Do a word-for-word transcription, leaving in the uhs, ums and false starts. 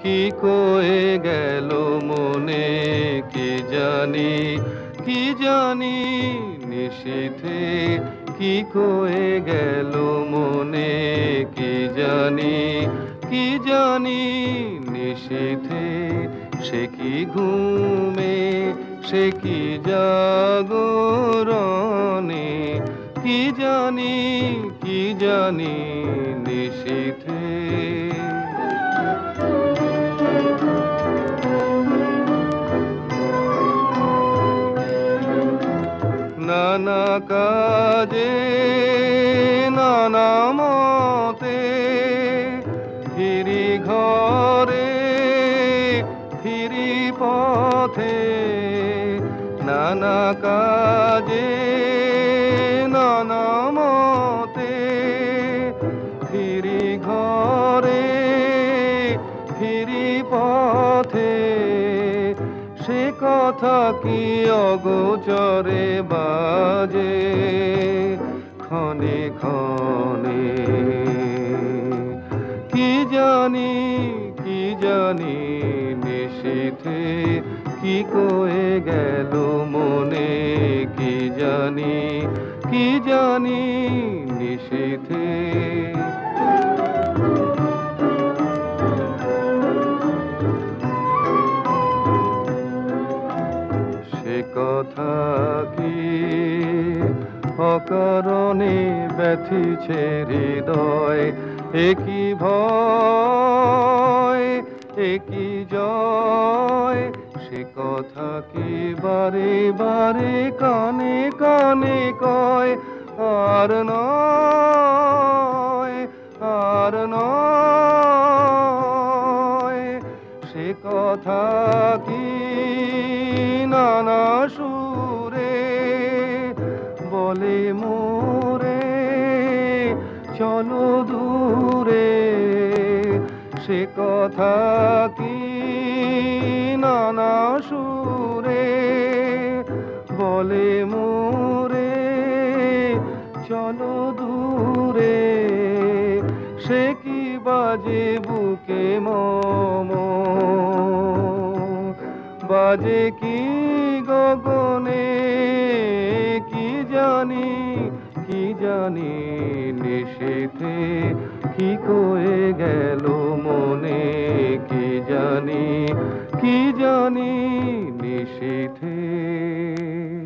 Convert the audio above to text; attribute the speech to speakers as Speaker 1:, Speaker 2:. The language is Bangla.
Speaker 1: কি কয়ে গেল মনে কি জানি কি জানি নিশীথে কি কয়ে গেল মনে কি জানি কি জানি নিশীথে সে কি ঘুমে সে কি জাগরণে কি জানি কি জানি নিশীথে নানা কাজে নানা মতে ফিরি ঘরে ফিরি পথে নানা কাজে নানা মতে ফিরি ঘরে ফিরি পথে সে কথা কি অগোচরে বাজে ক্ষণে ক্ষণে কি জানি কি জানি নিশীথে কি কয়ে গেল মনে কি জানি কি জানি নিশীথে কথা কি অকারণে ব্যথিছে হৃদয় একই ভয় একই জয় সে কথা কি বারে বারে কানে কানে কয় আর নয় আর নয় সে কথা কি নানা সুরে বলে মোরে চলো দূরে সে কথা কি নানা সুরে বলে মোরে চলো দূরে সে কি বাজে বুকে মম বাজে কি গগনে কি জানি কি জানি নিশীথে কি কয়ে গেল মনে কি জানি কি জানি নিশীথে